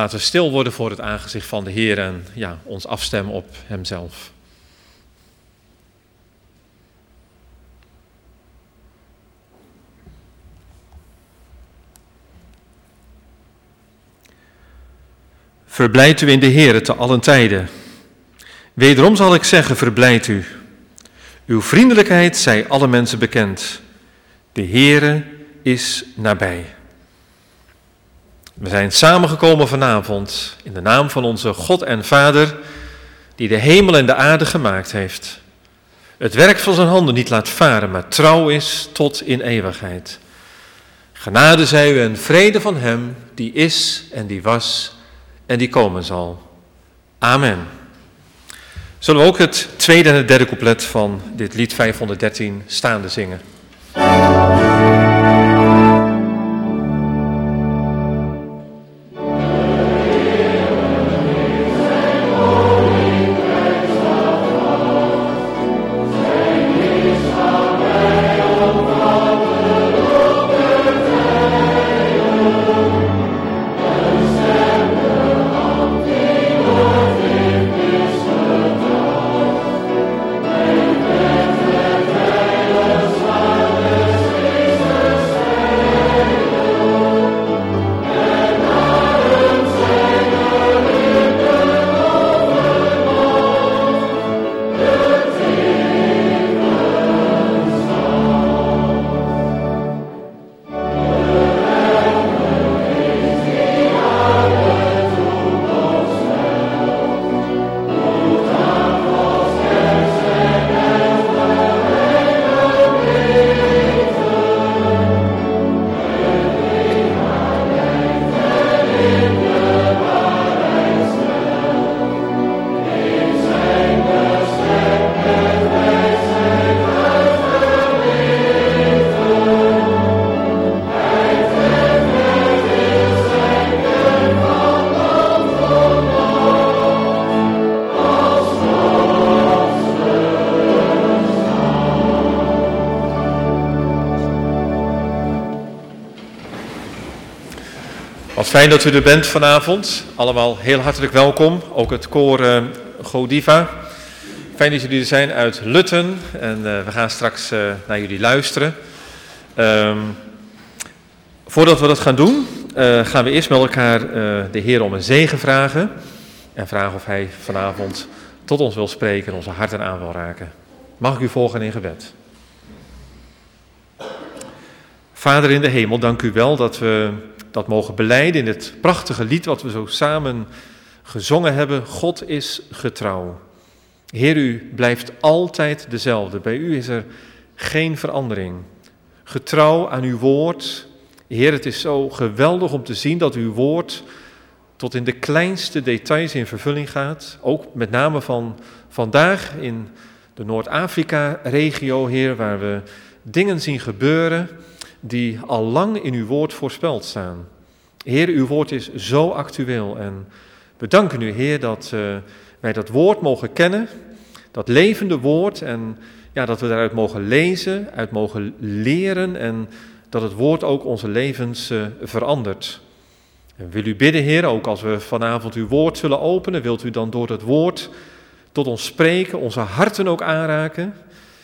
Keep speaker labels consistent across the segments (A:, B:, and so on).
A: Laten we stil worden voor het aangezicht van de Heer en ons afstemmen op Hemzelf. Verblijd u in de Heere te allen tijden. Wederom zal ik zeggen, verblijd u. Uw vriendelijkheid zij alle mensen bekend. De Heere is nabij. We zijn samengekomen vanavond in de naam van onze God en Vader, die de hemel en de aarde gemaakt heeft. Het werk van zijn handen niet laat varen, maar trouw is tot in eeuwigheid. Genade zij u en vrede van hem, die is en die was en die komen zal. Amen. Zullen we ook het tweede en het derde couplet van dit lied 513 staande zingen? Fijn dat u er bent vanavond. Allemaal heel hartelijk welkom. Ook het koor Godiva. Fijn dat jullie er zijn uit Lutten. En we gaan straks naar jullie luisteren. Voordat we dat gaan doen, gaan we eerst met elkaar de Heer om een zegen vragen. En vragen of hij vanavond tot ons wil spreken en onze harten aan wil raken. Mag ik u volgen in gebed? Vader in de hemel, dank u wel dat we dat mogen belijden in het prachtige lied wat we zo samen gezongen hebben. God is getrouw. Heer, u blijft altijd dezelfde. Bij u is er geen verandering. Getrouw aan uw woord. Heer, het is zo geweldig om te zien dat uw woord tot in de kleinste details in vervulling gaat. Ook met name van vandaag in de Noord-Afrika-regio, Heer, waar we dingen zien gebeuren die al lang in uw woord voorspeld staan. Heer, uw woord is zo actueel en we danken u, Heer, dat wij dat woord mogen kennen, dat levende woord en dat we daaruit mogen lezen, uit mogen leren en dat het woord ook onze levens verandert. En wil u bidden, Heer, ook als we vanavond uw woord zullen openen, wilt u dan door het woord tot ons spreken, onze harten ook aanraken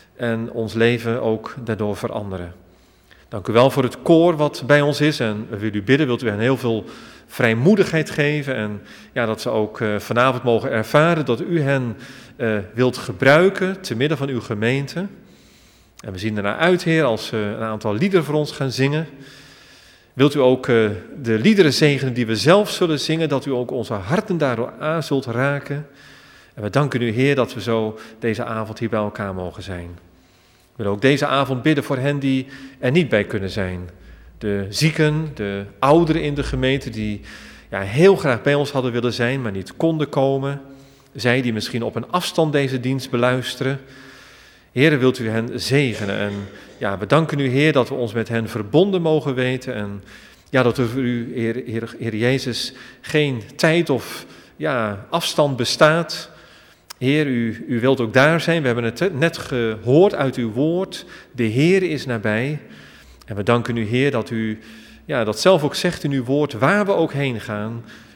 A: en ons leven ook daardoor veranderen. Dank u wel voor het koor wat bij ons is en we willen u bidden, wilt u hen heel veel vrijmoedigheid geven en dat ze ook vanavond mogen ervaren dat u hen wilt gebruiken te midden van uw gemeente. En we zien ernaar uit, Heer, als we een aantal liederen voor ons gaan zingen. Wilt u ook de liederen zegenen die we zelf zullen zingen, dat u ook onze harten daardoor aan zult raken. En we danken u, Heer, dat we zo deze avond hier bij elkaar mogen zijn. We willen ook deze avond bidden voor hen die er niet bij kunnen zijn. De zieken, de ouderen in de gemeente die heel graag bij ons hadden willen zijn, maar niet konden komen. Zij die misschien op een afstand deze dienst beluisteren. Heer, wilt u hen zegenen. En we danken u, Heer, dat we ons met hen verbonden mogen weten. En dat er voor u, Heer Jezus, geen tijd of afstand bestaat. Heer, u wilt ook daar zijn. We hebben het net gehoord uit uw woord. De Heer is nabij. En we danken u, Heer, dat u dat zelf ook zegt in uw woord, waar we ook heen gaan.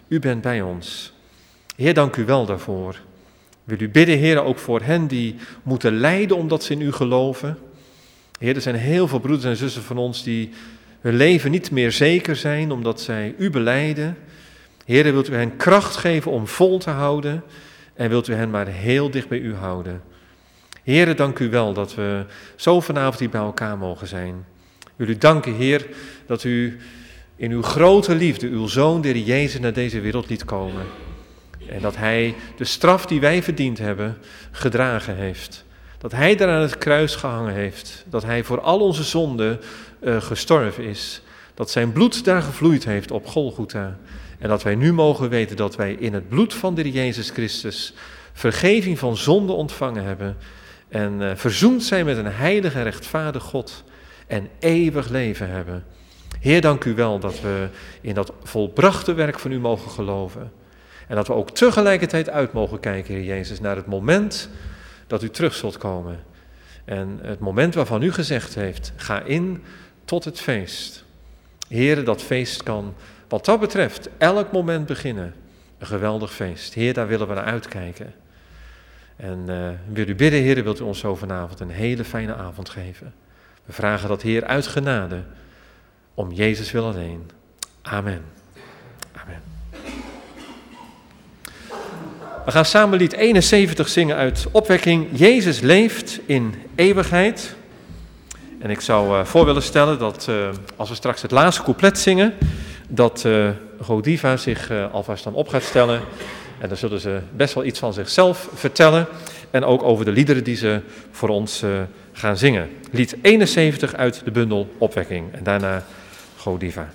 A: U bent bij ons. Heer, dank u wel daarvoor. Wil u bidden, Heer, ook voor hen die moeten lijden omdat ze in u geloven. Heer, er zijn heel veel broeders en zussen van ons die hun leven niet meer zeker zijn omdat zij u belijden. Heer, wilt u hen kracht geven om vol te houden en wilt u hen maar heel dicht bij u houden. Heer, dank u wel dat we zo vanavond hier bij elkaar mogen zijn. Wil u danken, Heer, dat u in uw grote liefde uw Zoon, de Heer Jezus, naar deze wereld liet komen. En dat hij de straf die wij verdiend hebben, gedragen heeft. Dat hij daar aan het kruis gehangen heeft. Dat hij voor al onze zonden gestorven is. Dat zijn bloed daar gevloeid heeft op Golgotha. En dat wij nu mogen weten dat wij in het bloed van de Heer Jezus Christus vergeving van zonde ontvangen hebben. En verzoend zijn met een heilige en rechtvaardig God. En eeuwig leven hebben. Heer, dank u wel dat we in dat volbrachte werk van u mogen geloven. En dat we ook tegelijkertijd uit mogen kijken, Heer Jezus, naar het moment dat u terug zult komen. En het moment waarvan u gezegd heeft, ga in tot het feest. Heer, dat feest kan wat dat betreft elk moment beginnen. Een geweldig feest. Heer, daar willen we naar uitkijken. En wil u bidden, Heer, wilt u ons zo vanavond een hele fijne avond geven. We vragen dat, Heer, uit genade, om Jezus wil alleen. Amen. Amen. We gaan samen lied 71 zingen uit Opwekking. Jezus leeft in eeuwigheid. En ik zou voor willen stellen dat als we straks het laatste couplet zingen, dat Godiva zich alvast dan op gaat stellen. En dan zullen ze best wel iets van zichzelf vertellen. En ook over de liederen die ze voor ons gaan zingen. Lied 71 uit de bundel Opwekking. En daarna Godiva.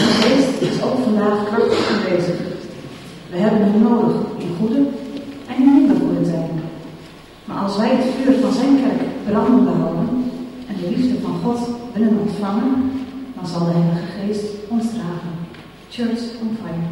B: We hebben hem nodig in goede en in als wij het vuur van zijn kerk brandende houden en de liefde van God willen ontvangen, dan zal de Heilige Geest ons dragen. Church on fire.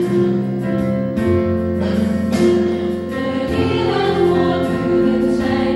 C: Zijn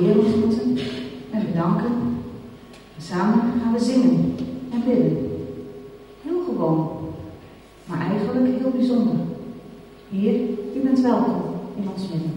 B: Heer ontmoeten en bedanken. En samen gaan we zingen en bidden. Heel gewoon, maar eigenlijk heel bijzonder. Heer, u bent welkom in ons midden.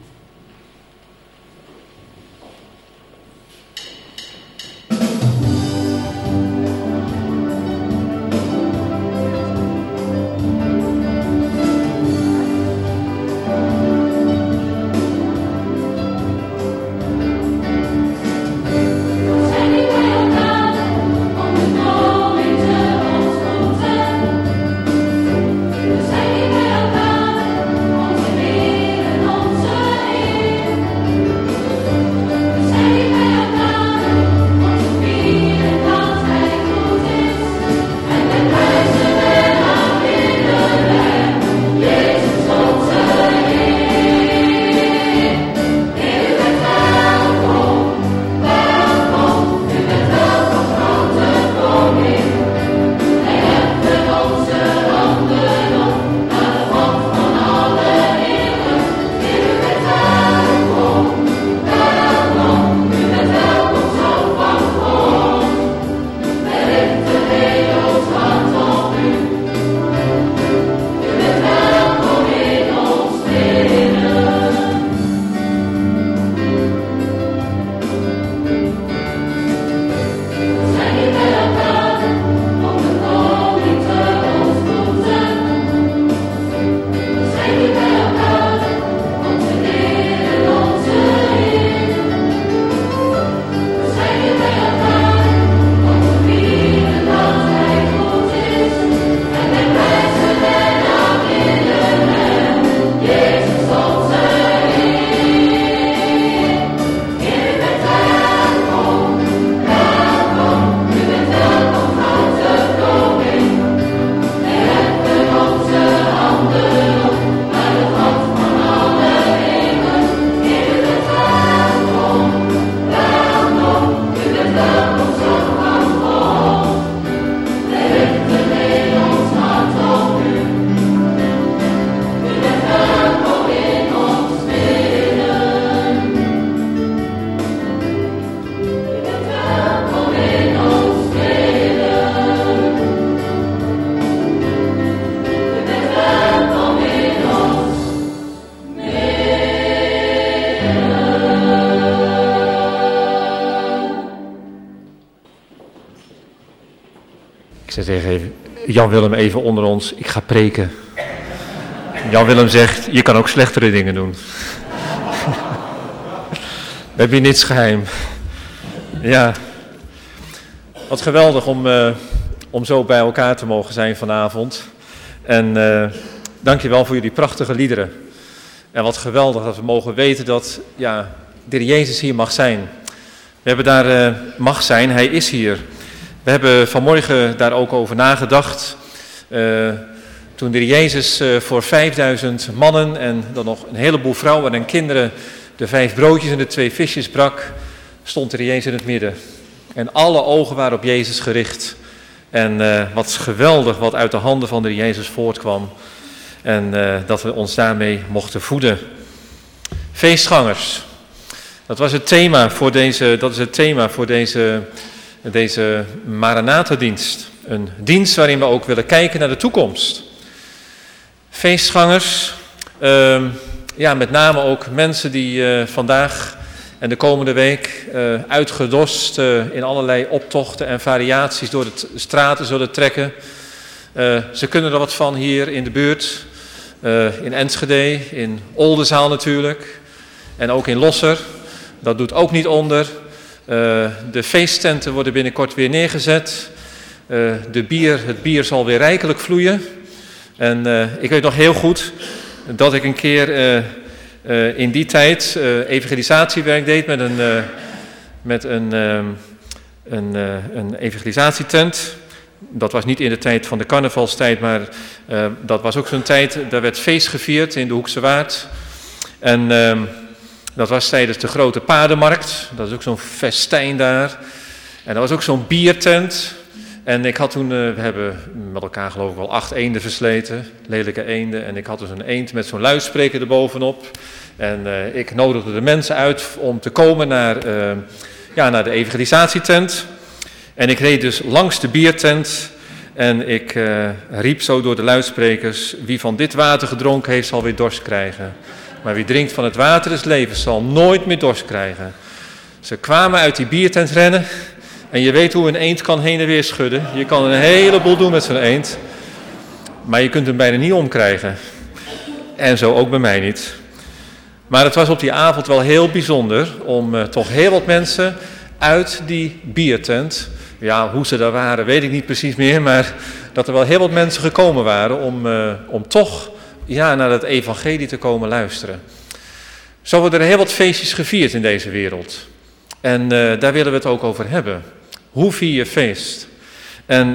A: Ik zei tegen Jan-Willem even onder ons, ik ga preken. Jan-Willem zegt, je kan ook slechtere dingen doen. We hebben hier niets geheim. Ja, wat geweldig om zo bij elkaar te mogen zijn vanavond. En dank je wel voor jullie prachtige liederen. En wat geweldig dat we mogen weten dat de Heer Jezus hier mag zijn. We hebben daar mag zijn, Hij is hier. We hebben vanmorgen daar ook over nagedacht. Toen de Heer Jezus voor 5000 mannen en dan nog een heleboel vrouwen en kinderen de 5 broodjes en de 2 visjes brak, stond de Heer Jezus in het midden. En alle ogen waren op Jezus gericht. En wat geweldig wat uit de handen van de Heer Jezus voortkwam. En dat we ons daarmee mochten voeden. Feestgangers. Dat is het thema voor deze Maranatha-dienst. Een dienst waarin we ook willen kijken naar de toekomst. Feestgangers, met name ook mensen die vandaag en de komende week uitgedost in allerlei optochten en variaties door de straten zullen trekken. Ze kunnen er wat van hier in de buurt, in Enschede, in Oldenzaal natuurlijk en ook in Losser. Dat doet ook niet onder. De feesttenten worden binnenkort weer neergezet. Het bier zal weer rijkelijk vloeien. En ik weet nog heel goed dat ik een keer in die tijd evangelisatiewerk deed met een evangelisatietent. Dat was niet in de tijd van de carnavalstijd, maar dat was ook zo'n tijd, daar werd feest gevierd in de Hoekse Waard. En dat was tijdens de grote paardenmarkt, dat is ook zo'n festijn daar. En dat was ook zo'n biertent. En ik had toen, we hebben met elkaar geloof ik wel 8 eenden versleten, lelijke eenden. En ik had dus een eend met zo'n luidspreker erbovenop. En ik nodigde de mensen uit om te komen naar de evangelisatietent. En ik reed dus langs de biertent en ik riep zo door de luidsprekers: wie van dit water gedronken heeft, zal weer dorst krijgen. Maar wie drinkt van het water des levens, zal nooit meer dorst krijgen. Ze kwamen uit die biertent rennen en je weet hoe een eend kan heen en weer schudden. Je kan een heleboel doen met zo'n eend, maar je kunt hem bijna niet omkrijgen. En zo ook bij mij niet. Maar het was op die avond wel heel bijzonder om toch heel wat mensen uit die biertent, ja, hoe ze daar waren weet ik niet precies meer, maar dat er wel heel wat mensen gekomen waren om toch naar het evangelie te komen luisteren. Zo worden er heel wat feestjes gevierd in deze wereld. En daar willen we het ook over hebben. Hoe vier je feest? En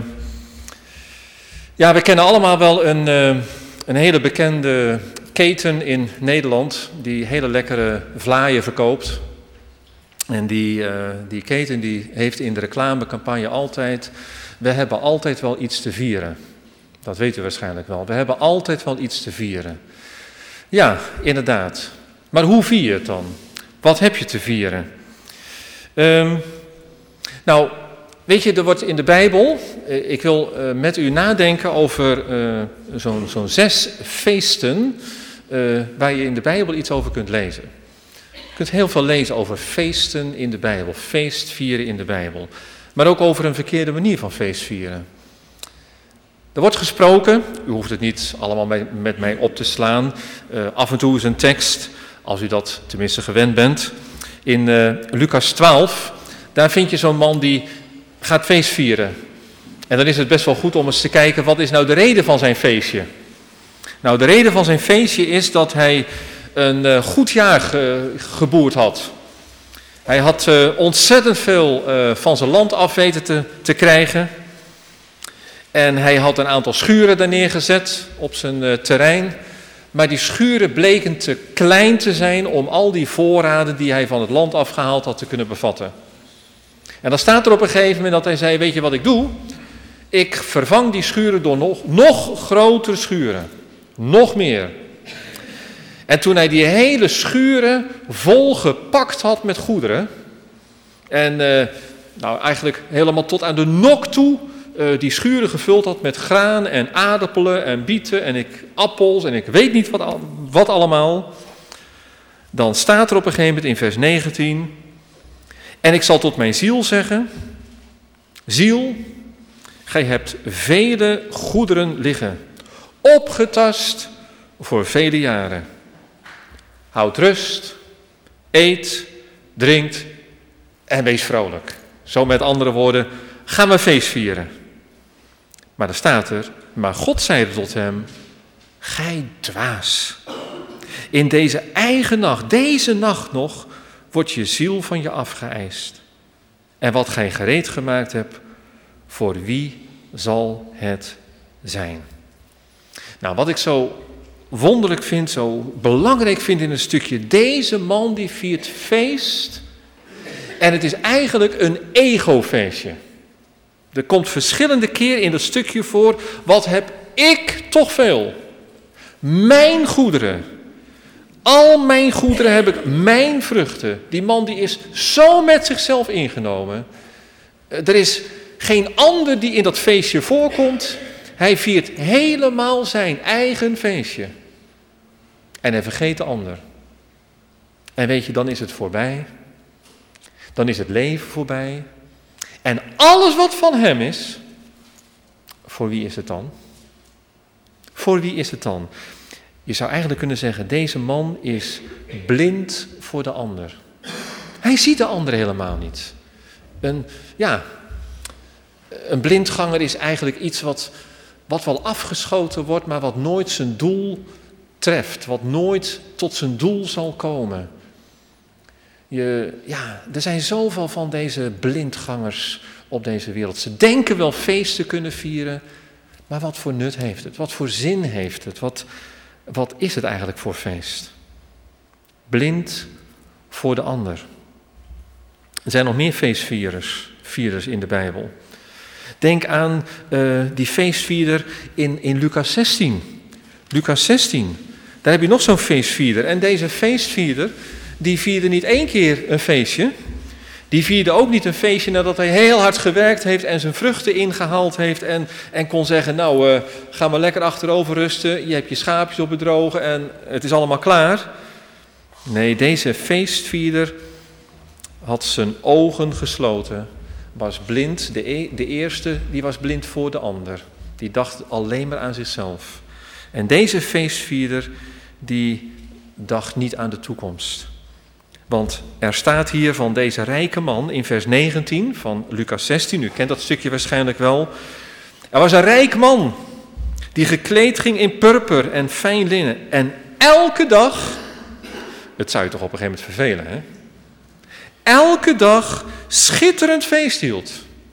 A: we kennen allemaal wel een hele bekende keten in Nederland die hele lekkere vlaaien verkoopt. En die keten die heeft in de reclamecampagne altijd: we hebben altijd wel iets te vieren. Dat weet u waarschijnlijk wel. We hebben altijd wel iets te vieren. Ja, inderdaad. Maar hoe vier je het dan? Wat heb je te vieren? Weet je, er wordt in de Bijbel, ik wil met u nadenken over zo'n 6 feesten waar je in de Bijbel iets over kunt lezen. Je kunt heel veel lezen over feesten in de Bijbel, feestvieren in de Bijbel. Maar ook over een verkeerde manier van feestvieren. Er wordt gesproken, u hoeft het niet allemaal met mij op te slaan. Af en toe is een tekst, als u dat tenminste gewend bent. In Lucas 12, daar vind je zo'n man die gaat feest vieren. En dan is het best wel goed om eens te kijken, wat is nou de reden van zijn feestje? Nou, de reden van zijn feestje is dat hij een goed jaar geboerd had. Hij had ontzettend veel van zijn land af weten te krijgen. En hij had een aantal schuren daar neergezet op zijn terrein. Maar die schuren bleken te klein te zijn om al die voorraden die hij van het land afgehaald had te kunnen bevatten. En dan staat er op een gegeven moment dat hij zei: weet je wat ik doe? Ik vervang die schuren door nog grotere schuren. Nog meer. En toen hij die hele schuren volgepakt had met goederen. En eigenlijk helemaal tot aan de nok toe die schuren gevuld had met graan en aardappelen en bieten en appels en ik weet niet wat allemaal. Dan staat er op een gegeven moment in vers 19: en ik zal tot mijn ziel zeggen: ziel, gij hebt vele goederen liggen, opgetast voor vele jaren. Houd rust, eet, drinkt en wees vrolijk. Zo met andere woorden, gaan we feest vieren. Maar dan staat er: maar God zeide tot hem: gij dwaas. In deze eigen nacht, deze nacht nog, wordt je ziel van je afgeëist. En wat gij gereed gemaakt hebt, voor wie zal het zijn? Nou, wat ik zo wonderlijk vind, zo belangrijk vind in een stukje: deze man die viert feest. En het is eigenlijk een egofeestje. Er komt verschillende keren in dat stukje voor: wat heb ik toch veel? Mijn goederen. Al mijn goederen heb ik, mijn vruchten. Die man die is zo met zichzelf ingenomen. Er is geen ander die in dat feestje voorkomt. Hij viert helemaal zijn eigen feestje. En hij vergeet de ander. En weet je, dan is het voorbij. Dan is het leven voorbij. En alles wat van hem is, voor wie is het dan? Voor wie is het dan? Je zou eigenlijk kunnen zeggen, deze man is blind voor de ander. Hij ziet de ander helemaal niet. Een blindganger is eigenlijk iets wat wel afgeschoten wordt, maar wat nooit zijn doel treft. Wat nooit tot zijn doel zal komen. Er zijn zoveel van deze blindgangers op deze wereld. Ze denken wel feest te kunnen vieren, maar wat voor nut heeft het? Wat voor zin heeft het? Wat is het eigenlijk voor feest? Blind voor de ander. Er zijn nog meer feestvierers in de Bijbel. Denk aan die feestvierder in Lucas 16. Lucas 16, Daar heb je nog zo'n feestvierder. En deze feestvierder, die vierde niet 1 keer een feestje. Die vierde ook niet een feestje nadat hij heel hard gewerkt heeft en zijn vruchten ingehaald heeft en kon zeggen, nou, ga maar lekker achterover rusten, je hebt je schaapjes op het droge en het is allemaal klaar. Nee, deze feestvierder had zijn ogen gesloten, was blind, de eerste die was blind voor de ander. Die dacht alleen maar aan zichzelf. En deze feestvierder, die dacht niet aan de toekomst. Want er staat hier van deze rijke man in vers 19 van Lucas 16, u kent dat stukje waarschijnlijk wel. Er was een rijk man die gekleed ging in purper en fijn linnen en elke dag, het zou je toch op een gegeven moment vervelen, hè? Elke dag schitterend feest hield.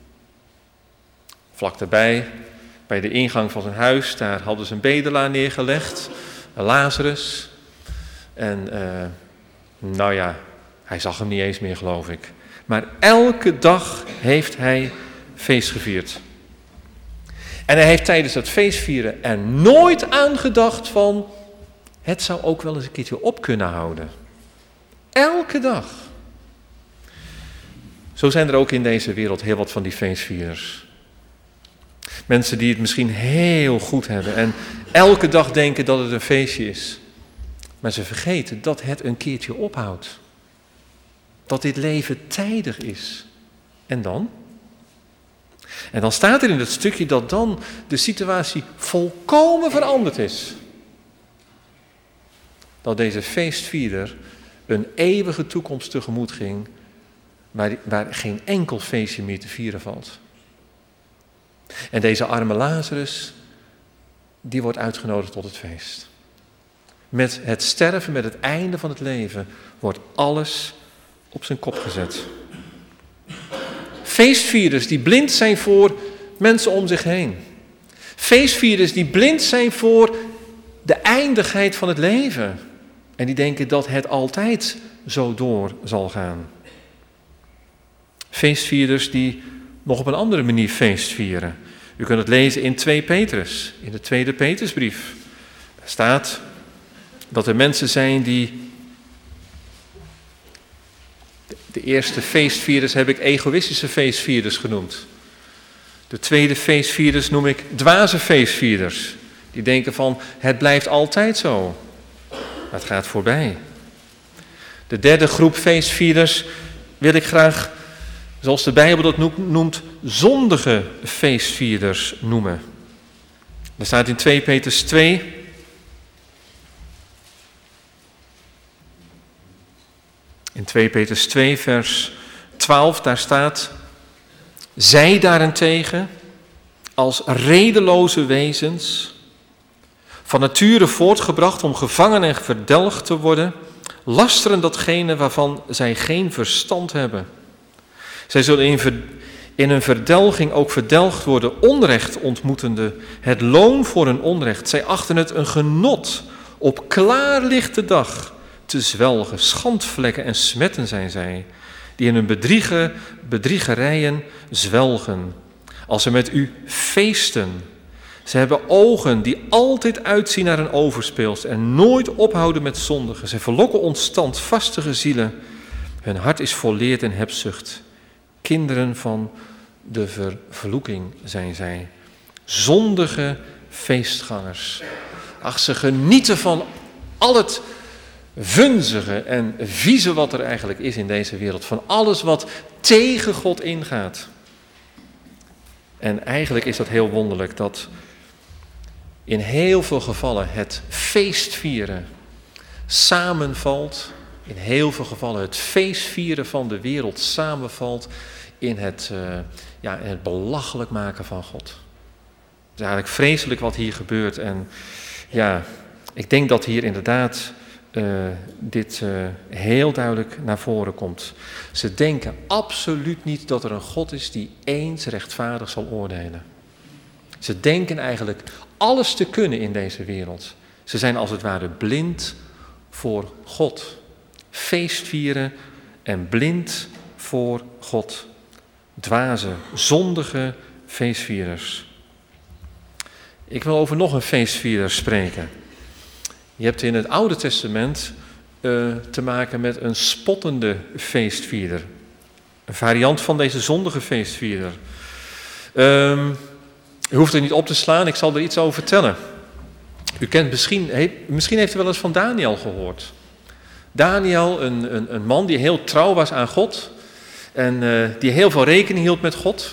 A: Vlak daarbij, bij de ingang van zijn huis, daar hadden ze een bedelaar neergelegd, Lazarus. En nou ja, hij zag hem niet eens meer, geloof ik. Maar elke dag heeft hij feest gevierd. En hij heeft tijdens dat feestvieren er nooit aan gedacht van, het zou ook wel eens een keertje op kunnen houden. Elke dag. Zo zijn er ook in deze wereld heel wat van die feestvierers. Mensen die het misschien heel goed hebben en elke dag denken dat het een feestje is. Maar ze vergeten dat het een keertje ophoudt. Dat dit leven tijdig is. En dan? En dan staat er in het stukje dat dan de situatie volkomen veranderd is. Dat deze feestvierder een eeuwige toekomst tegemoet ging, waar geen enkel feestje meer te vieren valt. En deze arme Lazarus, die wordt uitgenodigd tot het feest. Met het sterven, met het einde van het leven, wordt alles op zijn kop gezet. Feestvierders die blind zijn voor mensen om zich heen. Feestvierders die blind zijn voor de eindigheid van het leven. En die denken dat het altijd zo door zal gaan. Feestvierders die nog op een andere manier feest vieren. U kunt het lezen in 2 Petrus, in de 2e Petrusbrief. Daar staat dat er mensen zijn die... De eerste feestvierders heb ik egoïstische feestvierders genoemd. De tweede feestvierders noem ik dwaze feestvierders. Die denken van, het blijft altijd zo. Maar het gaat voorbij. De derde groep feestvierders wil ik graag, zoals de Bijbel dat noemt, zondige feestvierders noemen. Er staat in 2 Petrus 2... In 2 Petrus 2 vers 12, daar staat, zij daarentegen als redeloze wezens, van nature voortgebracht om gevangen en verdelgd te worden, lasteren datgene waarvan zij geen verstand hebben. Zij zullen in hun verdelging ook verdelgd worden, onrecht ontmoetende, het loon voor hun onrecht. Zij achten het een genot op klaarlichte dag te zwelgen. Schandvlekken en smetten zijn zij, die in hun bedriegerijen zwelgen. Als ze met u feesten. Ze hebben ogen die altijd uitzien naar een overspeelster en nooit ophouden met zondigen. Ze verlokken onstandvastige zielen. Hun hart is volleerd in hebzucht. Kinderen van de vervloeking zijn zij. Zondige feestgangers. Ach, ze genieten van al het vunzige en vieze wat er eigenlijk is in deze wereld. Van alles wat tegen God ingaat. En eigenlijk is dat heel wonderlijk dat in heel veel gevallen het feestvieren samenvalt. In heel veel gevallen het feestvieren van de wereld samenvalt in het belachelijk maken van God. Het is eigenlijk vreselijk wat hier gebeurt. En ja, ik denk dat hier inderdaad dit heel duidelijk naar voren komt. Ze denken absoluut niet dat er een God is die eens rechtvaardig zal oordelen. Ze denken eigenlijk alles te kunnen in deze wereld. Ze zijn als het ware blind voor God. Feestvieren en blind voor God. Dwaze, zondige feestvierers. Ik wil over nog een feestvierder spreken. Je hebt in het Oude Testament te maken met een spottende feestvierder. Een variant van deze zondige feestvierder. U hoeft het niet op te slaan, ik zal er iets over vertellen. U kent misschien heeft u wel eens van Daniel gehoord. Daniel, een man die heel trouw was aan God. En die heel veel rekening hield met God.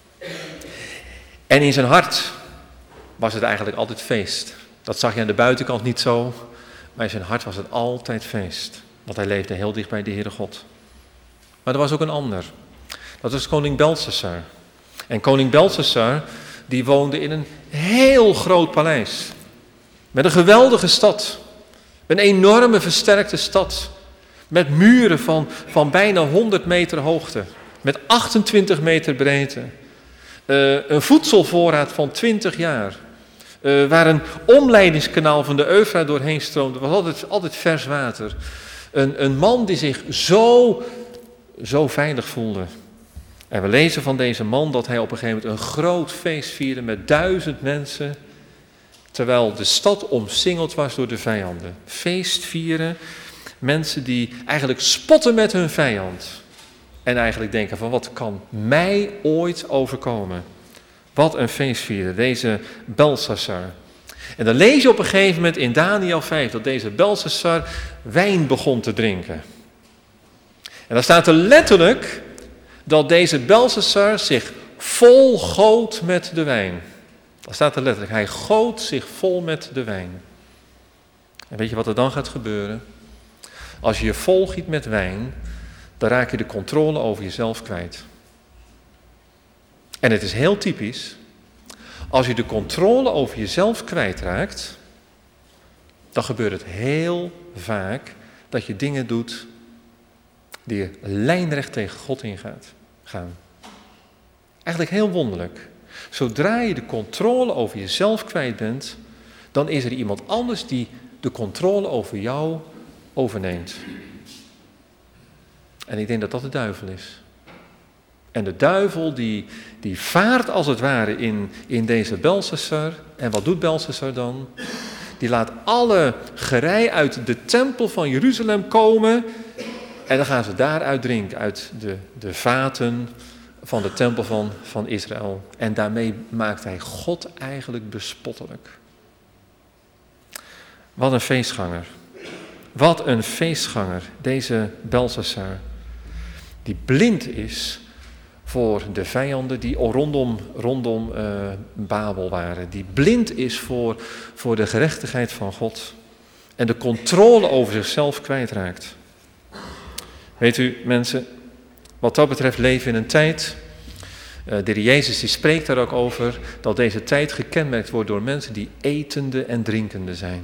A: En in zijn hart was het eigenlijk altijd feest. Dat zag je aan de buitenkant niet zo. Maar in zijn hart was het altijd feest. Want hij leefde heel dicht bij de Heere God. Maar er was ook een ander. Dat was koning Belshazzar. En koning Belshazzar, die woonde in een heel groot paleis. Met een geweldige stad. Een enorme versterkte stad. Met muren van bijna 100 meter hoogte. Met 28 meter breedte. Een voedselvoorraad van 20 jaar. Waar een omleidingskanaal van de Eufraat doorheen stroomde. Er was altijd vers water. Een man die zich zo veilig voelde. En we lezen van deze man dat hij op een gegeven moment een groot feest vierde met 1000 mensen. Terwijl de stad omsingeld was door de vijanden. Feest vieren. Mensen die eigenlijk spotten met hun vijand. En eigenlijk denken van wat kan mij ooit overkomen. Wat een feest vieren, deze Belshazzar. En dan lees je op een gegeven moment in Daniel 5 dat deze Belshazzar wijn begon te drinken. En dan staat er letterlijk dat deze Belshazzar zich vol goot met de wijn. Dat staat er letterlijk, hij goot zich vol met de wijn. En weet je wat er dan gaat gebeuren? Als je je volgiet met wijn, dan raak je de controle over jezelf kwijt. En het is heel typisch, als je de controle over jezelf kwijtraakt, dan gebeurt het heel vaak dat je dingen doet die lijnrecht tegen God gaan. Eigenlijk heel wonderlijk. Zodra je de controle over jezelf kwijt bent, dan is er iemand anders die de controle over jou overneemt. En ik denk dat dat de duivel is. En de duivel die vaart als het ware in deze Belshazzar. En wat doet Belshazzar dan? Die laat alle gerei uit de tempel van Jeruzalem komen. En dan gaan ze daaruit drinken, uit de vaten van de tempel van Israël. En daarmee maakt hij God eigenlijk bespottelijk. Wat een feestganger. Wat een feestganger, deze Belshazzar. Die blind is voor de vijanden die rondom Babel waren. Die blind is voor de gerechtigheid van God. En de controle over zichzelf kwijtraakt. Weet u, mensen, wat dat betreft leven we in een tijd. De Heer Jezus die spreekt daar ook over. Dat deze tijd gekenmerkt wordt door mensen die etende en drinkende zijn.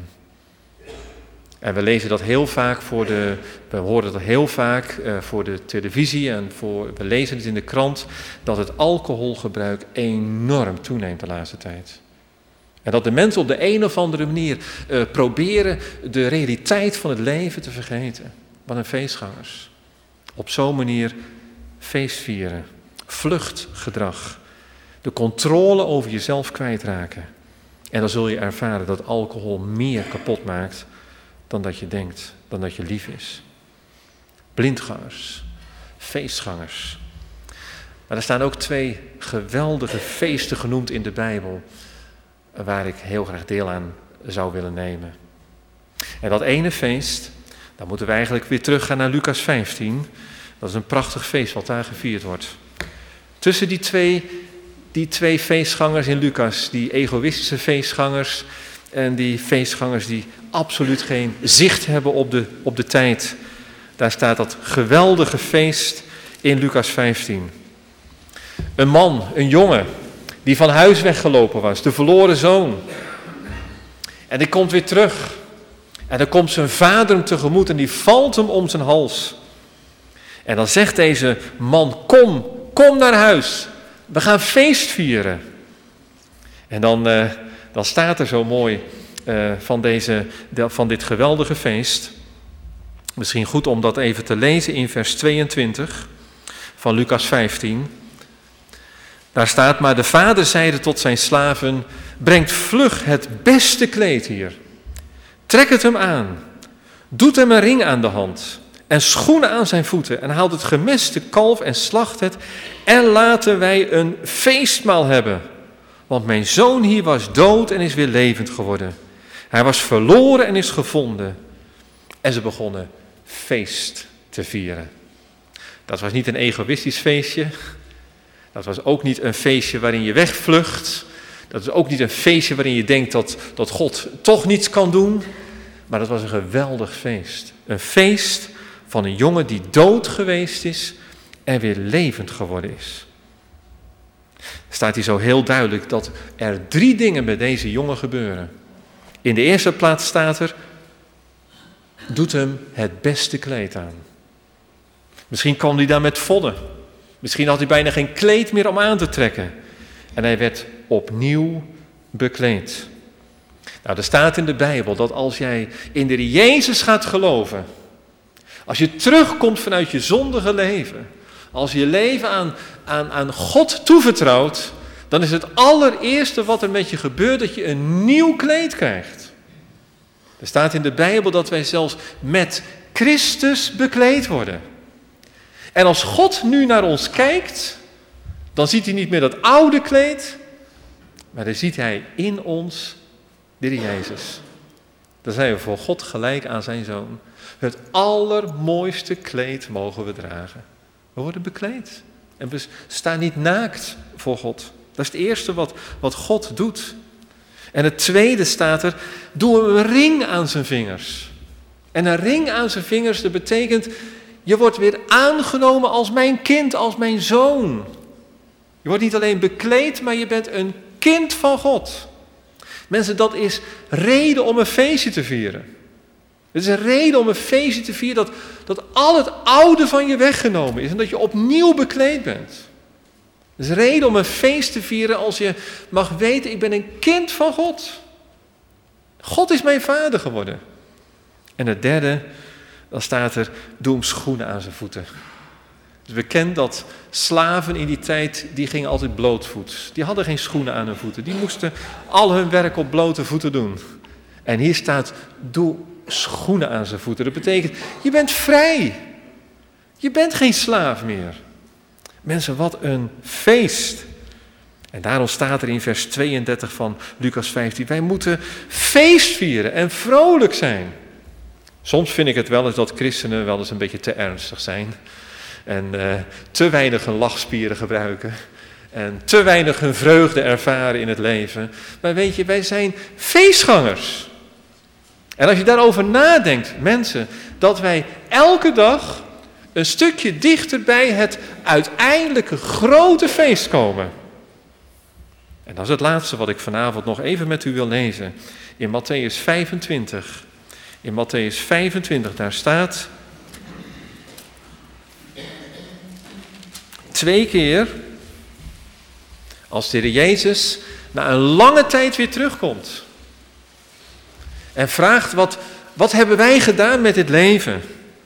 A: En we lezen dat heel vaak we horen dat heel vaak voor de televisie en we lezen het in de krant, dat het alcoholgebruik enorm toeneemt de laatste tijd. En dat de mensen op de een of andere manier proberen de realiteit van het leven te vergeten. Wat een feestgangers. Op zo'n manier feestvieren, vluchtgedrag, de controle over jezelf kwijtraken. En dan zul je ervaren dat alcohol meer kapot maakt dan dat je denkt, dan dat je lief is. Blindgangers, feestgangers. Maar er staan ook 2 geweldige feesten genoemd in de Bijbel, waar ik heel graag deel aan zou willen nemen. En dat ene feest, dan moeten we eigenlijk weer teruggaan naar Lucas 15. Dat is een prachtig feest wat daar gevierd wordt. Tussen die twee feestgangers in Lucas, die egoïstische feestgangers en die feestgangers die absoluut geen zicht hebben op de tijd. Daar staat dat geweldige feest in Lucas 15. Een man, een jongen, die van huis weggelopen was, de verloren zoon. En die komt weer terug. En dan komt zijn vader hem tegemoet en die valt hem om zijn hals. En dan zegt deze man, kom naar huis. We gaan feest vieren. En dan staat er zo mooi van dit geweldige feest. Misschien goed om dat even te lezen in vers 22 van Lucas 15. Daar staat, maar de vader zeide tot zijn slaven, brengt vlug het beste kleed hier. Trek het hem aan. Doet hem een ring aan de hand en schoenen aan zijn voeten en haalt het gemeste kalf en slacht het en laten wij een feestmaal hebben. Want mijn zoon hier was dood en is weer levend geworden. Hij was verloren en is gevonden. En ze begonnen feest te vieren. Dat was niet een egoïstisch feestje. Dat was ook niet een feestje waarin je wegvlucht. Dat was ook niet een feestje waarin je denkt dat God toch niets kan doen. Maar dat was een geweldig feest. Een feest van een jongen die dood geweest is en weer levend geworden is. Staat hier zo heel duidelijk dat er 3 dingen met deze jongen gebeuren. In de eerste plaats staat er, doet hem het beste kleed aan. Misschien kwam hij daar met vodden. Misschien had hij bijna geen kleed meer om aan te trekken. En hij werd opnieuw bekleed. Nou, er staat in de Bijbel dat als jij in de Heer Jezus gaat geloven, als je terugkomt vanuit je zondige leven, als je je leven aan God toevertrouwt, dan is het allereerste wat er met je gebeurt dat je een nieuw kleed krijgt. Er staat in de Bijbel dat wij zelfs met Christus bekleed worden. En als God nu naar ons kijkt, dan ziet hij niet meer dat oude kleed, maar dan ziet hij in ons de Heer Jezus. Dan zijn we voor God gelijk aan zijn Zoon. Het allermooiste kleed mogen we dragen. We worden bekleed. En we staan niet naakt voor God. Dat is het eerste wat God doet. En het tweede staat er, doe hem een ring aan zijn vingers. En een ring aan zijn vingers, dat betekent, je wordt weer aangenomen als mijn kind, als mijn zoon. Je wordt niet alleen bekleed, maar je bent een kind van God. Mensen, dat is reden om een feestje te vieren. Het is een reden om een feestje te vieren dat al het oude van je weggenomen is en dat je opnieuw bekleed bent. Het is reden om een feest te vieren als je mag weten, ik ben een kind van God. God is mijn vader geworden. En het derde, dan staat er, doe hem schoenen aan zijn voeten. Het is bekend dat slaven in die tijd, die gingen altijd blootvoets. Die hadden geen schoenen aan hun voeten. Die moesten al hun werk op blote voeten doen. En hier staat, doe schoenen aan zijn voeten. Dat betekent, je bent vrij. Je bent geen slaaf meer. Mensen, wat een feest. En daarom staat er in vers 32 van Lucas 15, wij moeten feest vieren en vrolijk zijn. Soms vind ik het wel eens dat christenen wel eens een beetje te ernstig zijn. En te weinig hun lachspieren gebruiken. En te weinig hun vreugde ervaren in het leven. Maar weet je, wij zijn feestgangers. En als je daarover nadenkt, mensen, dat wij elke dag een stukje dichter bij het uiteindelijke grote feest komen. En dat is het laatste wat ik vanavond nog even met u wil lezen. In Mattheüs 25. In Mattheüs 25, daar staat 2 keer als de Heer Jezus na een lange tijd weer terugkomt. En vraagt, wat hebben wij gedaan met dit leven?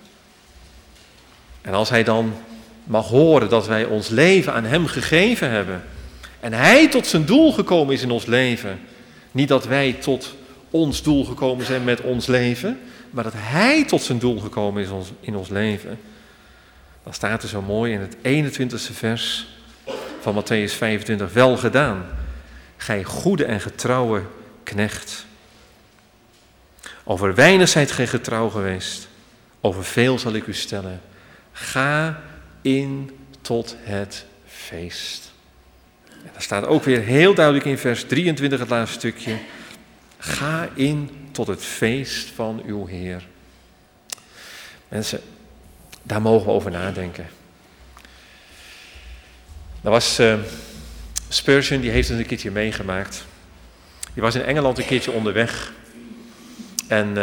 A: En als hij dan mag horen dat wij ons leven aan hem gegeven hebben. En hij tot zijn doel gekomen is in ons leven. Niet dat wij tot ons doel gekomen zijn met ons leven. Maar dat hij tot zijn doel gekomen is in ons leven. Dan staat er zo mooi in het 21ste vers van Mattheüs 25. Wel gedaan, gij goede en getrouwe knecht. Over weinig zijt gij getrouw geweest. Over veel zal ik u stellen. Ga in tot het feest. En daar staat ook weer heel duidelijk in vers 23 het laatste stukje. Ga in tot het feest van uw Heer. Mensen, daar mogen we over nadenken. Er was Spurgeon, die heeft het een keertje meegemaakt. Die was in Engeland een keertje onderweg. En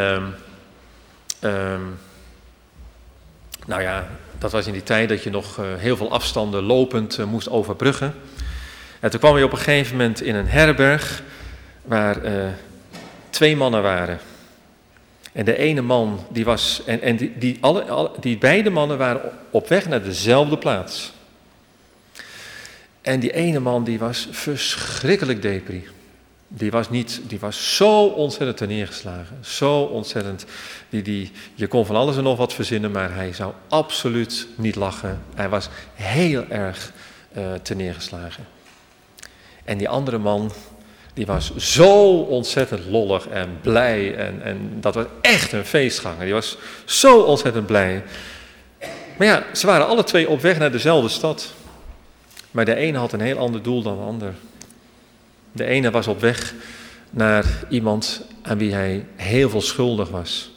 A: nou ja, dat was in die tijd dat je nog heel veel afstanden lopend moest overbruggen. En toen kwam hij op een gegeven moment in een herberg waar 2 mannen waren. En de ene man, die was, die beide mannen waren op weg naar dezelfde plaats. En die ene man, die was verschrikkelijk depri. die was zo ontzettend terneergeslagen. Zo ontzettend, je kon van alles en nog wat verzinnen, maar hij zou absoluut niet lachen. Hij was heel erg terneergeslagen. En die andere man, die was zo ontzettend lollig en blij. En dat was echt een feestganger. Die was zo ontzettend blij. Maar ja, ze waren alle twee op weg naar dezelfde stad. Maar de ene had een heel ander doel dan de ander. De ene was op weg naar iemand aan wie hij heel veel schuldig was.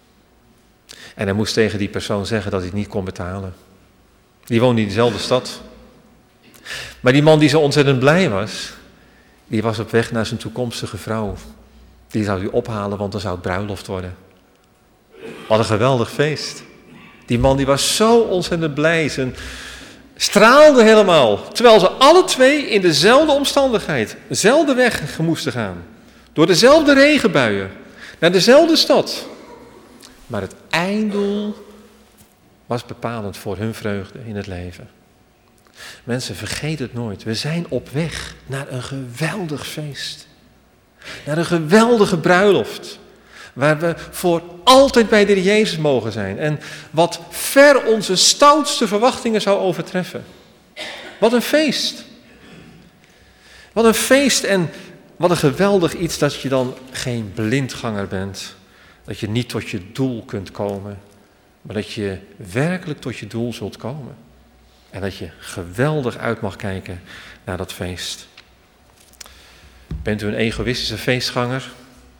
A: En hij moest tegen die persoon zeggen dat hij het niet kon betalen. Die woonde in dezelfde stad. Maar die man die zo ontzettend blij was, die was op weg naar zijn toekomstige vrouw. Die zou hij ophalen, want dan zou het bruiloft worden. Wat een geweldig feest. Die man die was zo ontzettend blij, straalde helemaal. Terwijl ze alle twee in dezelfde omstandigheid, dezelfde weg moesten gaan. Door dezelfde regenbuien, naar dezelfde stad. Maar het einddoel was bepalend voor hun vreugde in het leven. Mensen, vergeet het nooit. We zijn op weg naar een geweldig feest. Naar een geweldige bruiloft. Waar we voor altijd bij de Heer Jezus mogen zijn. En wat ver onze stoutste verwachtingen zou overtreffen. Wat een feest. Wat een feest en wat een geweldig iets dat je dan geen blindganger bent. Dat je niet tot je doel kunt komen. Maar dat je werkelijk tot je doel zult komen. En dat je geweldig uit mag kijken naar dat feest. Bent u een egoïstische feestganger?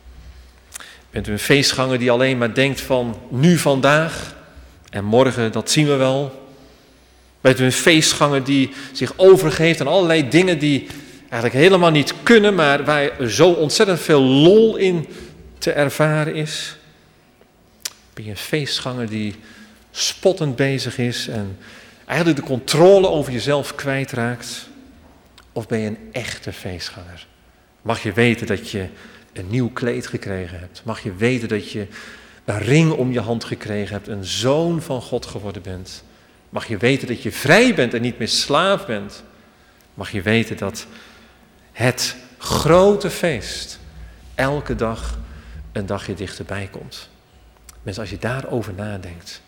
A: Bent u een feestganger die alleen maar denkt van nu vandaag en morgen, dat zien we wel? Bent u een feestganger die zich overgeeft aan allerlei dingen die eigenlijk helemaal niet kunnen, maar waar zo ontzettend veel lol in te ervaren is? Ben je een feestganger die spottend bezig is en eigenlijk de controle over jezelf kwijtraakt? Of ben je een echte feestganger? Mag je weten dat je een nieuw kleed gekregen hebt? Mag je weten dat je een ring om je hand gekregen hebt, een zoon van God geworden bent? Mag je weten dat je vrij bent en niet meer slaaf bent? Mag je weten dat het grote feest elke dag een dagje dichterbij komt? Mensen, als je daarover nadenkt,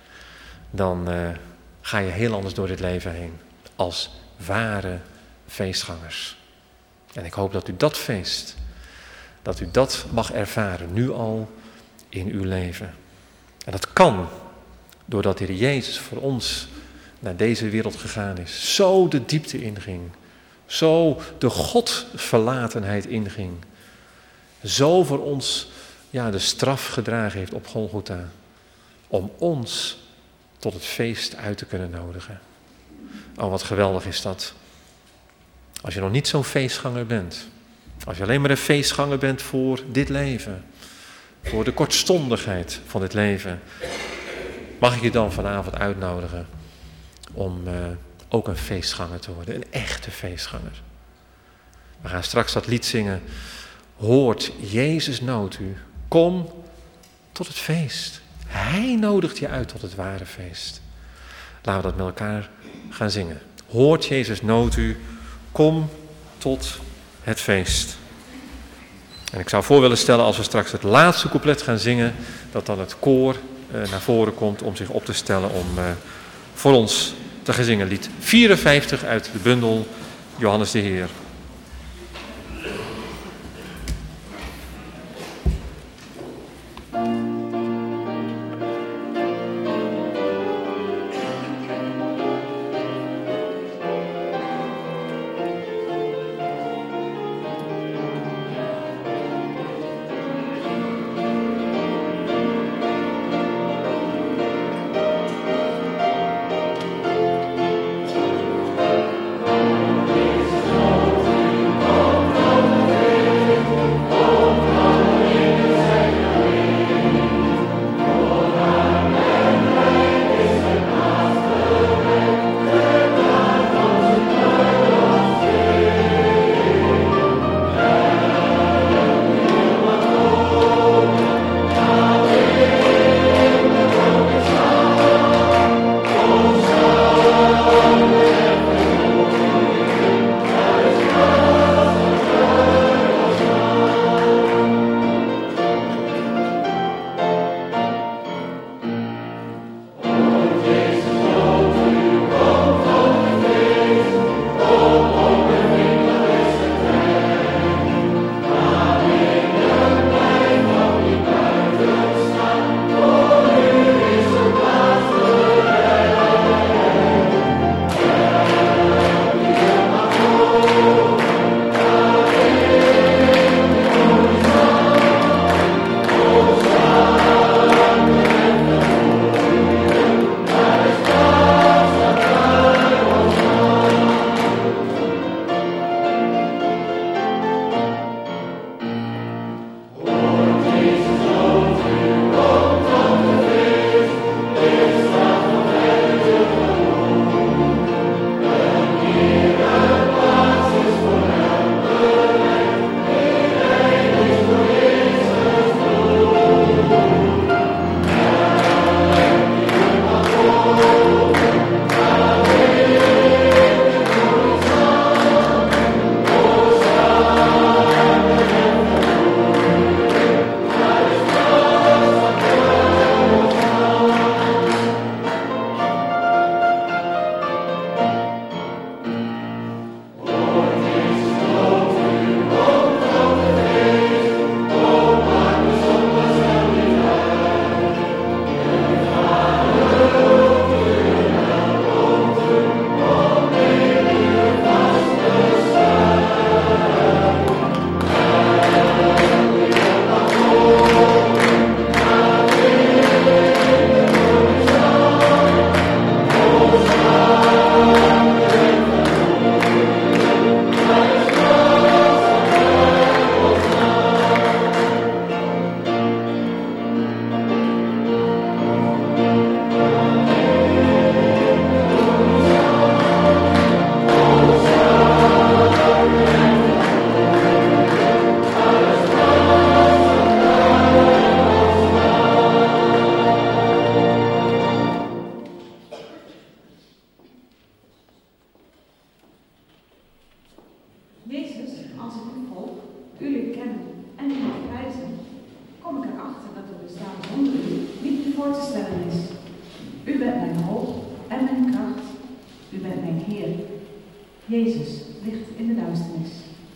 A: dan ga je heel anders door dit leven heen als ware feestgangers. En ik hoop dat u dat feest, dat u dat mag ervaren, nu al in uw leven. En dat kan doordat de Heer Jezus voor ons naar deze wereld gegaan is. Zo de diepte inging. Zo de Godverlatenheid inging. Zo voor ons de straf gedragen heeft op Golgotha. Om ons tot het feest uit te kunnen nodigen. Oh, wat geweldig is dat. Als je nog niet zo'n feestganger bent. Als je alleen maar een feestganger bent voor dit leven. Voor de kortstondigheid van dit leven. Mag ik je dan vanavond uitnodigen om ook een feestganger te worden. Een echte feestganger. We gaan straks dat lied zingen. Hoort, Jezus noodt u. Kom tot het feest. Hij nodigt je uit tot het ware feest. Laten we dat met elkaar gaan zingen. Hoort, Jezus noodt u. Kom tot het feest. En ik zou voor willen stellen als we straks het laatste couplet gaan zingen, dat dan het koor naar voren komt om zich op te stellen om voor ons te gaan zingen. Lied 54 uit de bundel Johannes de Heer.
C: Oh
B: u leer kennen en u mag prijzen, kom ik erachter dat het bestaan zonder u niet meer voor te stellen is. U bent mijn hoop en mijn kracht. U bent mijn Heer. Jezus, licht in de duisternis.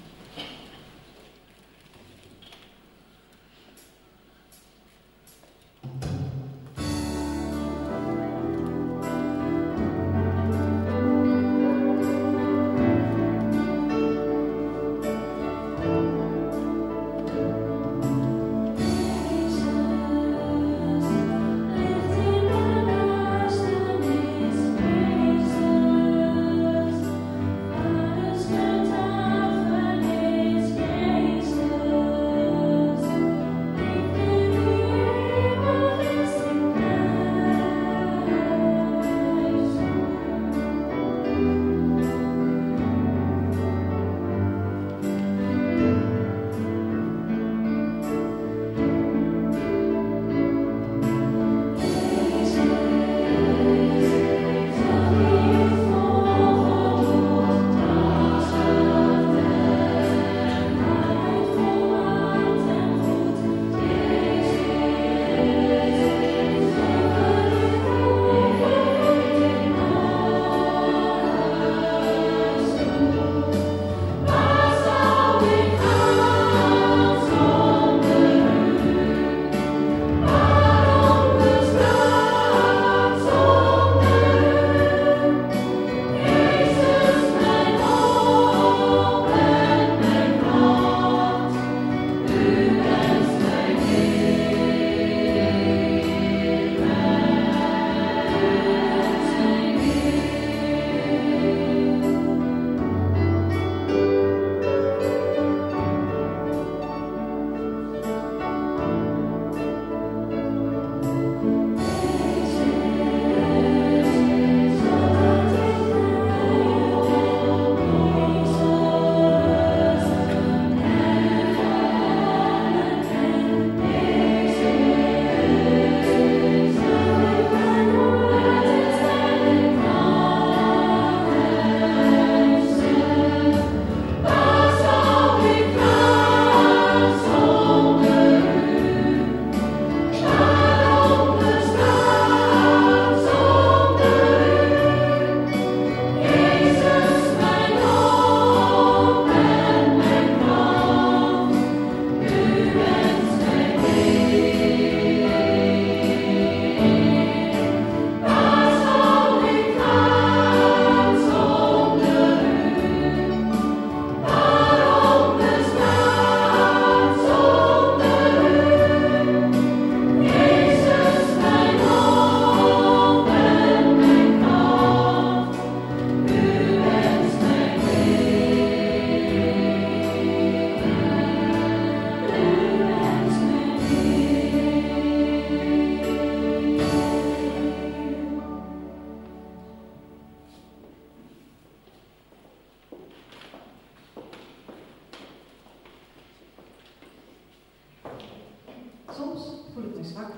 B: Soms voel ik me zwak.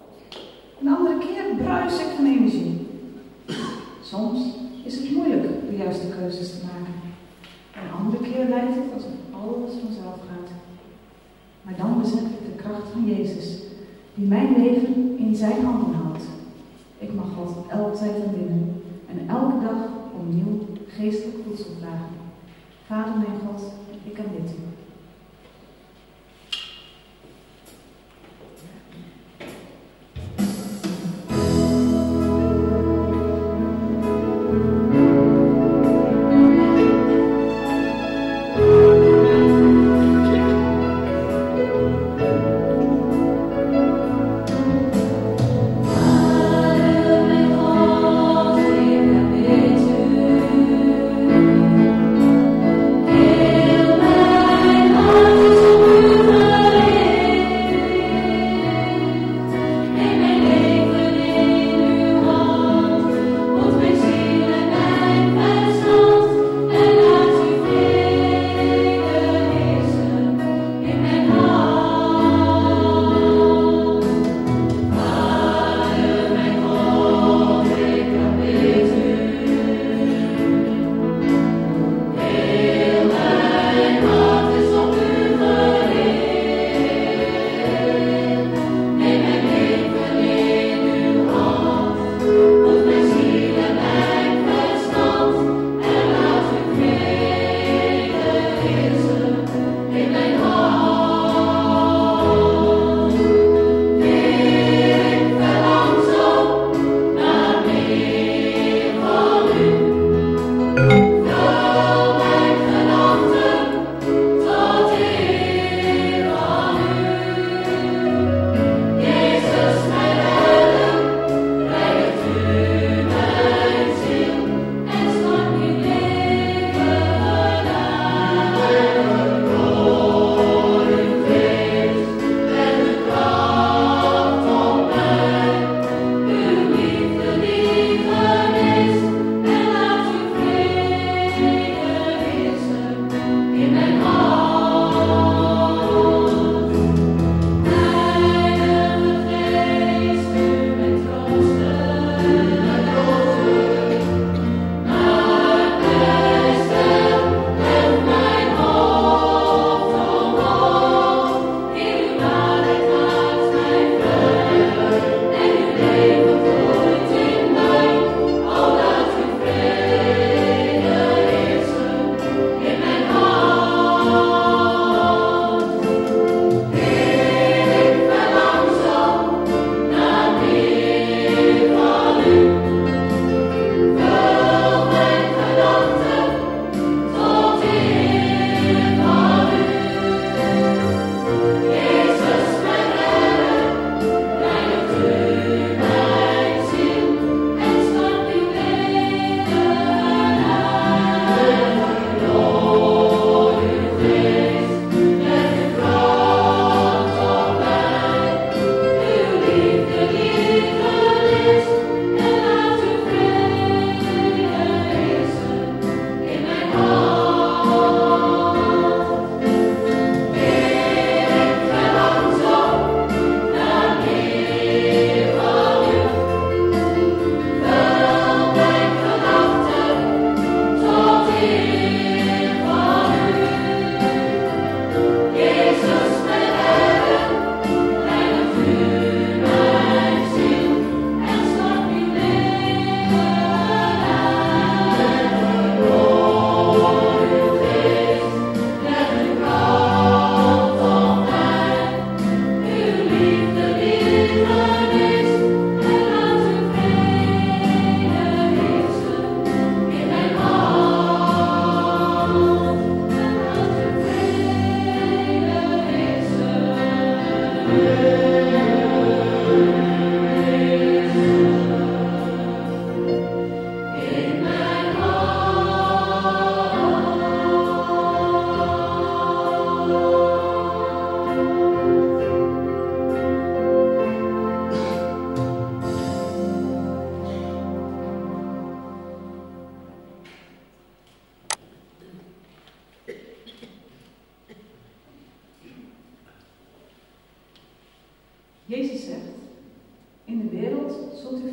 B: Een andere keer bruis ik van energie. Soms is het moeilijk de juiste keuzes te maken. Een andere keer lijkt het alsof alles vanzelf gaat. Maar dan besef ik de kracht van Jezus, die mijn leven in zijn handen houdt. Ik mag God elke tijd aanbidden en elke dag opnieuw geestelijk voedsel vragen. Vader mijn God, ik aanbid u.
C: Hail Mary.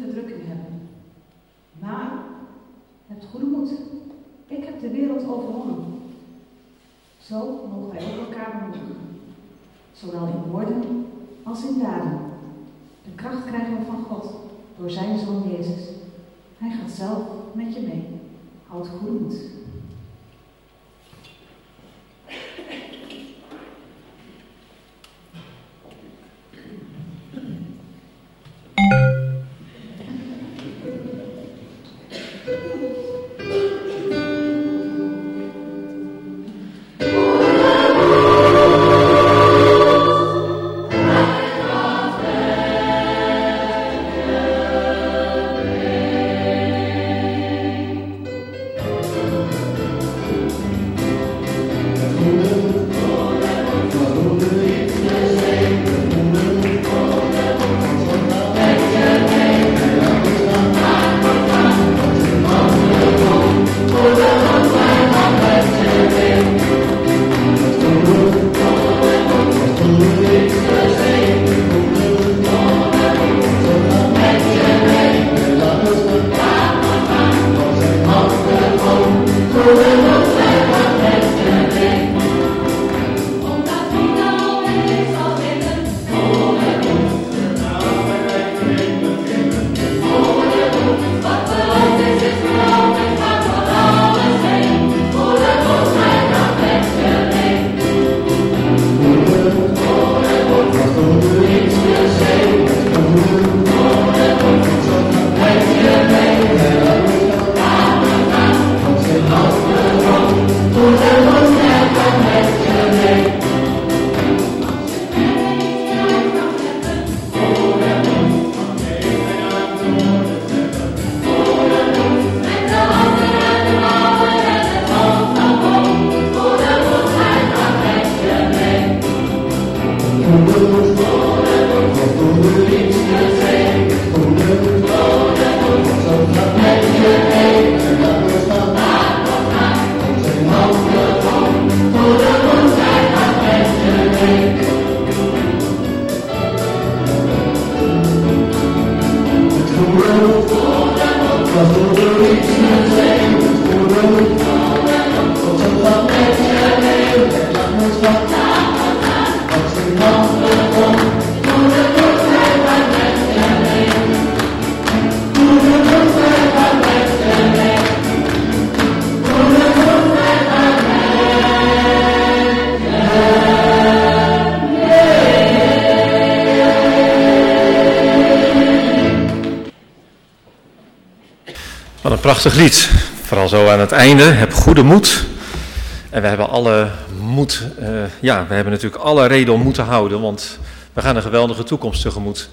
B: verdrukking hebben. Maar hebt goede moed. Ik heb de wereld overwonnen. Zo mogen wij ook elkaar bemoedigen. Zowel in woorden als in daden. De kracht krijgen we van God door zijn Zoon Jezus. Hij gaat zelf met je mee. Houd goede moed.
A: Wat een prachtig lied, vooral zo aan het einde. Heb goede moed. En we hebben alle moed, we hebben natuurlijk alle reden om moed te houden, want we gaan een geweldige toekomst tegemoet.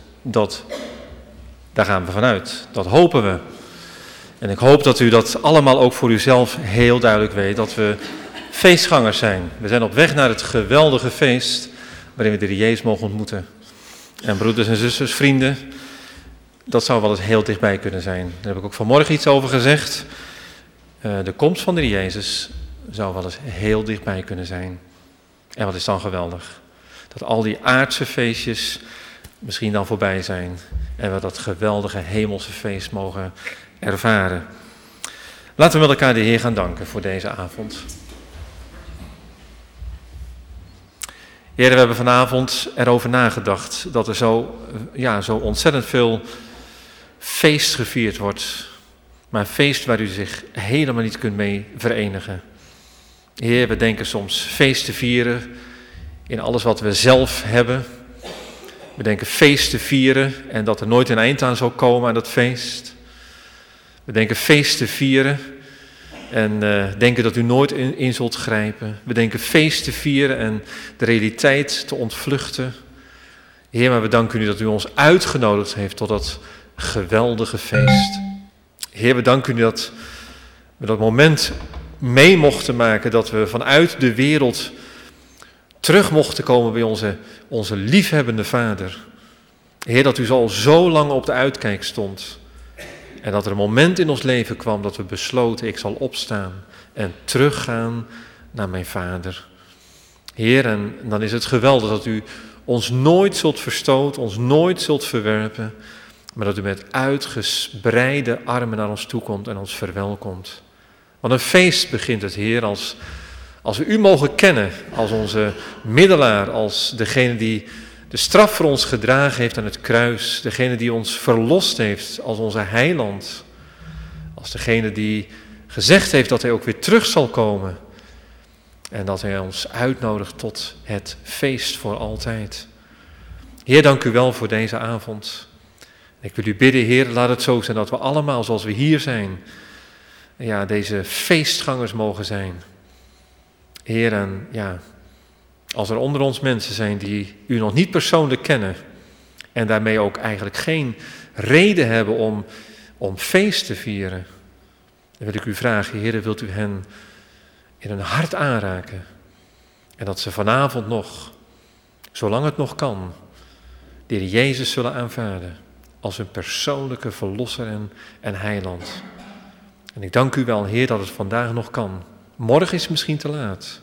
A: Daar gaan we vanuit, dat hopen we. En ik hoop dat u dat allemaal ook voor uzelf heel duidelijk weet, dat we feestgangers zijn. We zijn op weg naar het geweldige feest, waarin we de Heer Jezus mogen ontmoeten. En broeders en zusters, vrienden, dat zou wel eens heel dichtbij kunnen zijn. Daar heb ik ook vanmorgen iets over gezegd. De komst van de Heer Jezus zou wel eens heel dichtbij kunnen zijn. En wat is dan geweldig? Dat al die aardse feestjes misschien dan voorbij zijn. En we dat geweldige hemelse feest mogen ervaren. Laten we met elkaar de Heer gaan danken voor deze avond. Heer, we hebben vanavond erover nagedacht dat er zo ontzettend veel feest gevierd wordt. Maar een feest waar u zich helemaal niet kunt mee verenigen. Heer, we denken soms feest te vieren in alles wat we zelf hebben. We denken feest te vieren en dat er nooit een eind aan zal komen aan dat feest. We denken feest te vieren en denken dat u nooit in zult grijpen. We denken feest te vieren en de realiteit te ontvluchten. Heer, maar we danken u dat u ons uitgenodigd heeft tot dat geweldige feest. Heer, we danken u dat we dat moment mee mochten maken, dat we vanuit de wereld terug mochten komen bij onze liefhebbende Vader. Heer, dat u al zo lang op de uitkijk stond. En dat er een moment in ons leven kwam dat we besloten, ik zal opstaan en teruggaan naar mijn Vader. Heer, en dan is het geweldig dat u ons nooit zult verstoten, ons nooit zult verwerpen. maar dat u met uitgespreide armen naar ons toe komt en ons verwelkomt. Want een feest begint het, Heer, als we u mogen kennen als onze middelaar, als degene die de straf voor ons gedragen heeft aan het kruis, degene die ons verlost heeft als onze heiland, als degene die gezegd heeft dat hij ook weer terug zal komen en dat hij ons uitnodigt tot het feest voor altijd. Heer, dank u wel voor deze avond. Ik wil u bidden, Heer, laat het zo zijn dat we allemaal zoals we hier zijn, ja, deze feestgangers mogen zijn. Heer, en ja, als er onder ons mensen zijn die u nog niet persoonlijk kennen en daarmee ook eigenlijk geen reden hebben om feest te vieren, dan wil ik u vragen, Heer, wilt u hen in hun hart aanraken en dat ze vanavond nog, zolang het nog kan, de Heer Jezus zullen aanvaarden als hun persoonlijke verlosser en heiland. En ik dank u wel, Heer, dat het vandaag nog kan. Morgen is het misschien te laat.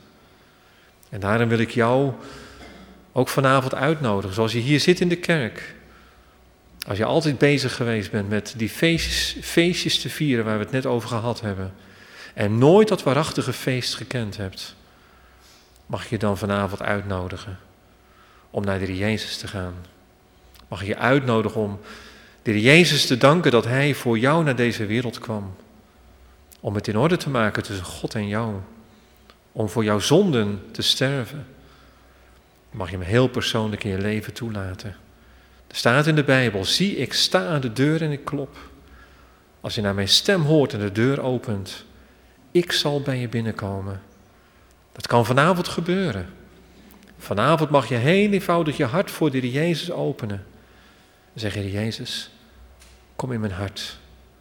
A: En daarom wil ik jou ook vanavond uitnodigen, zoals je hier zit in de kerk. Als je altijd bezig geweest bent met die feestjes te vieren waar we het net over gehad hebben. En nooit dat waarachtige feest gekend hebt. Mag ik je dan vanavond uitnodigen om naar de Heer Jezus te gaan. Mag ik je uitnodigen om de Heer Jezus te danken dat Hij voor jou naar deze wereld kwam. Om het in orde te maken tussen God en jou. Om voor jouw zonden te sterven. Mag je hem heel persoonlijk in je leven toelaten. Er staat in de Bijbel, zie ik sta aan de deur en ik klop. Als je naar mijn stem hoort en de deur opent, ik zal bij je binnenkomen. Dat kan vanavond gebeuren. Vanavond mag je heel eenvoudig je hart voor de Heer Jezus openen. En zeg, Heer Jezus, kom in mijn hart.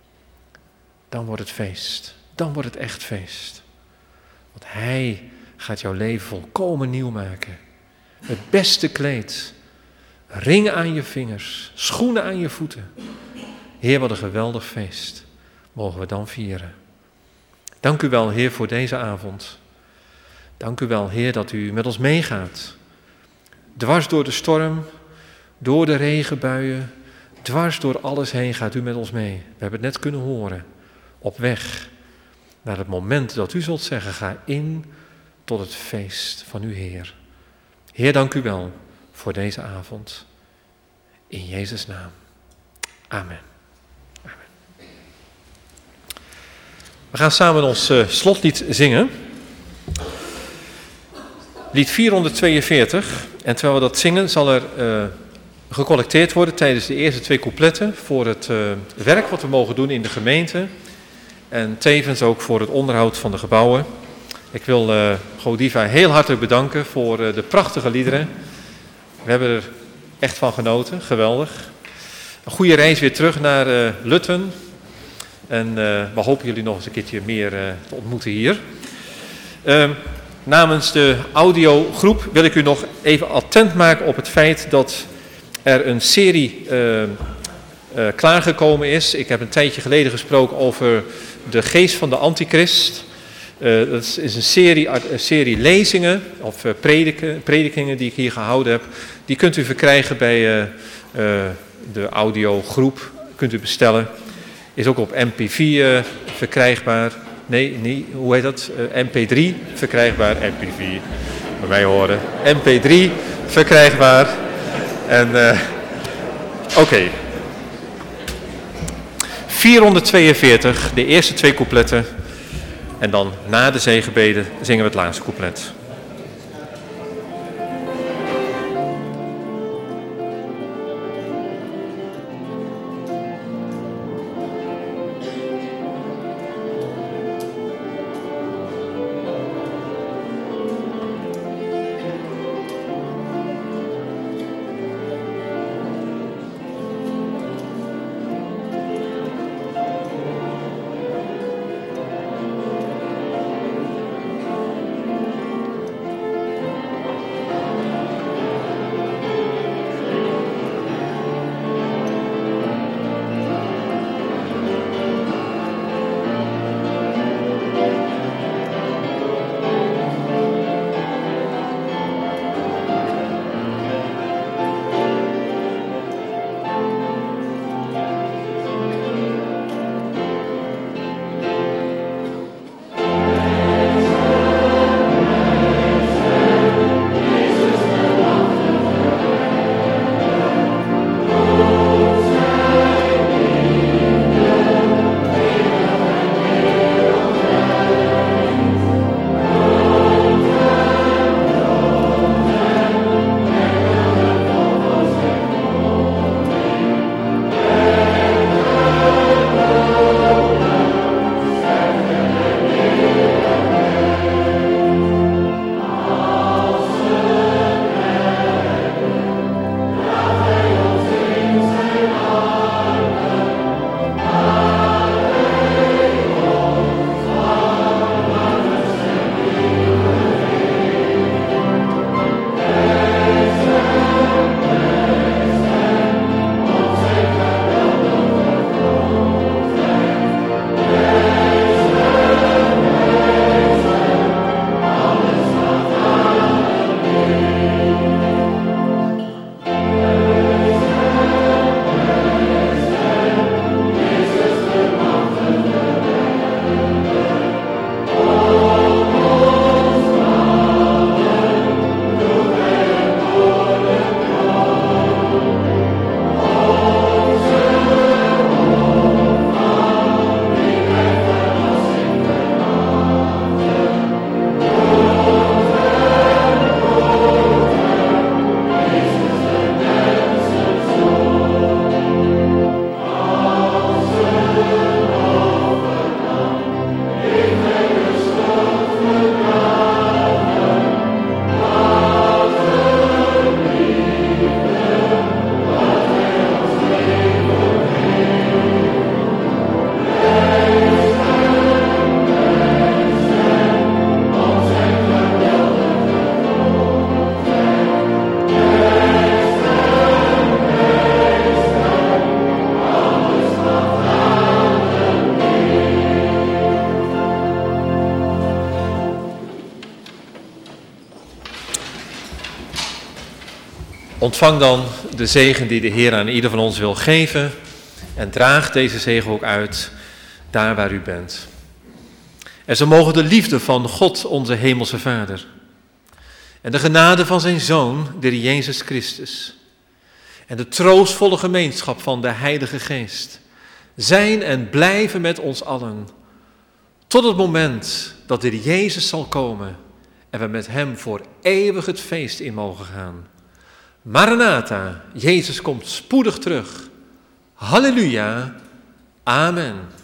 A: Dan wordt het feest. Dan wordt het echt feest. Want Hij gaat jouw leven volkomen nieuw maken. Het beste kleed. Ringen aan je vingers. Schoenen aan je voeten. Heer, wat een geweldig feest. Mogen we dan vieren. Dank u wel, Heer, voor deze avond. Dank u wel, Heer, dat u met ons meegaat. Dwars door de storm, door de regenbuien, dwars door alles heen gaat u met ons mee. We hebben het net kunnen horen. Op weg naar het moment dat u zult zeggen, ga in tot het feest van uw Heer. Heer, dank u wel voor deze avond. In Jezus' naam. Amen. Amen. We gaan samen ons slotlied zingen. Lied 442. En terwijl we dat zingen zal er gecollecteerd worden tijdens de eerste 2 coupletten voor het werk wat we mogen doen in de gemeente. En tevens ook voor het onderhoud van de gebouwen. Ik wil Godiva heel hartelijk bedanken voor de prachtige liederen. We hebben er echt van genoten, geweldig. Een goede reis weer terug naar Lutten. En we hopen jullie nog eens een keertje meer te ontmoeten hier. Namens de audiogroep wil ik u nog even attent maken op het feit dat er een serie klaargekomen is. Ik heb een tijdje geleden gesproken over de geest van de antichrist. Dat is een serie lezingen of predikingen die ik hier gehouden heb. Die kunt u verkrijgen bij de audiogroep. Kunt u bestellen. Is ook op MP4 verkrijgbaar. Nee, hoe heet dat? MP3 verkrijgbaar. MP4, bij mij horen. MP3 verkrijgbaar. En oké. 442, de eerste 2 coupletten. En dan na de zegenbeden zingen we het laatste couplet. Ontvang dan de zegen die de Heer aan ieder van ons wil geven en draag deze zegen ook uit daar waar u bent. En zo mogen de liefde van God, onze hemelse Vader, en de genade van zijn Zoon, de Heer Jezus Christus, en de troostvolle gemeenschap van de Heilige Geest zijn en blijven met ons allen, tot het moment dat de Heer Jezus zal komen en we met hem voor eeuwig het feest in mogen gaan. Maranatha, Jezus komt spoedig terug. Halleluja, amen.